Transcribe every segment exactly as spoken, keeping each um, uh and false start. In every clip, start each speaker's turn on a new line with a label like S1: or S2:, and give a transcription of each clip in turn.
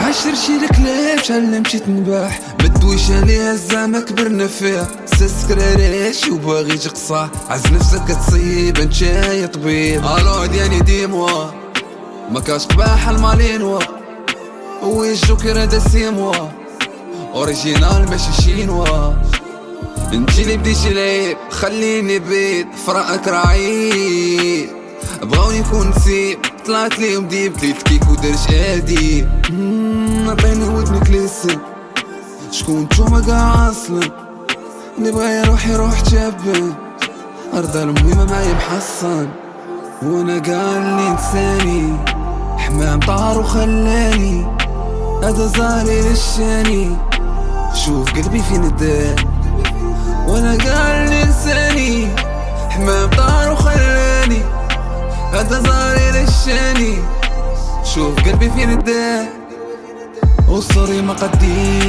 S1: عاشر شي الكلاب شحال مشيت نباح مدويش عليها الزعما كبرنا فيها سكراريش وباغي تقصح عز نفسك تصيب انت يا طبيب الو ديالي ديموا ما كاش قباح المالينوا وي الجوكر هذا سيموا اوريجينال ماشي شينوا انتي اللي بديتي العيب خليني بيت فراقك رعيب بغاوني نكون نسيب طلعت ليهم ديب كليت كيك ودرت ادي عطيني ودنك لسن شكون نتوما كاع اصلا اللي بغا يروح يروح تابان ارض المهمة معايا محصن وانا كاع اللي نساني حمام طار وخلاني هذا زاري للشاني شوف قلبي فين الدار وانا كاع اللي نساني حمام طار وخلاني هذا زاري للشاني شوف قلبي فين الدار وصري ما قديتش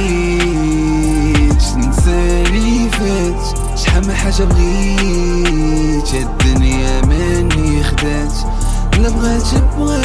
S1: نسالي فات شحال من حاجة بغيت الدنيا مني خدات لا بغات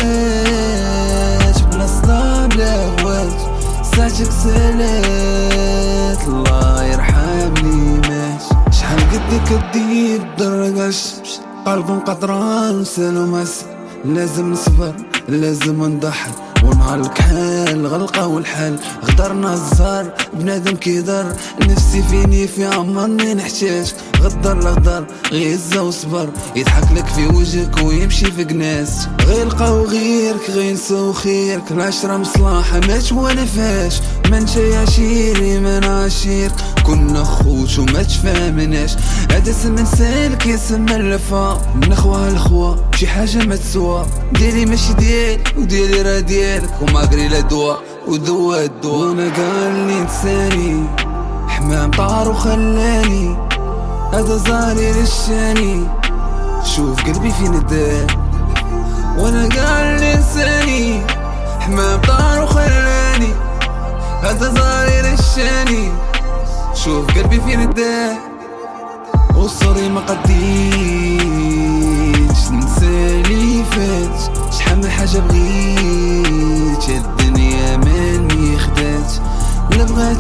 S1: بغات بلا صداع بلا غوات ساعتك سالات الله يرحمني مات شحال قدك كدير درقاش قلب قطران وسالو ماس لازم نصبر لازم نضحك ونهار الكحال غلقة والحال غدرنا الزهر بنادم كيدر نفسي فيني في عمرني نحتاج غدر لغدر غيزة وصبر يضحك لك في وجهك ويمشي في قناس غيلقاو غيرك غينساو خيرك العشرة مصلاحة مات وانا فاش ما نشي عشيري ما نعشيرك كنا خوت وما تفاهمناش هذا سما نسالك يا سما اللفا من اخوة الخوا شي حاجة ما تسوى ديالي ماشي ديال وديالي راه ديالك وماغري لا دوا ودوا الدوا وانا كاع اللي نساني حمام طار وخلاني هذا زاري للشاني شوف قلبي فين الدار وانا كاع اللي نساني حمام طار وخلاني هذا زاري للشاني شوف قلبي فين الدار وصري ما قديتش نسالي فات شحال من حاجة بغيت الدنيا مني خدات لا بغات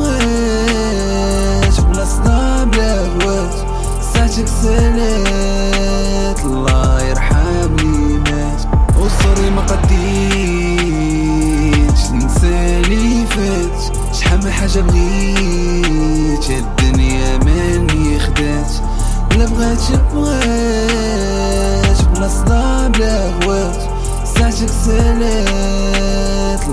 S1: بغات بلا صداع بلا غوات ساعتك سالات الله يرحمني مات وصري ما قديتش نسالي فات شحال من حاجة بغيت الدنيا مني خدات لا بغات بغات بلا صداع بلا غوات ساعتك سالات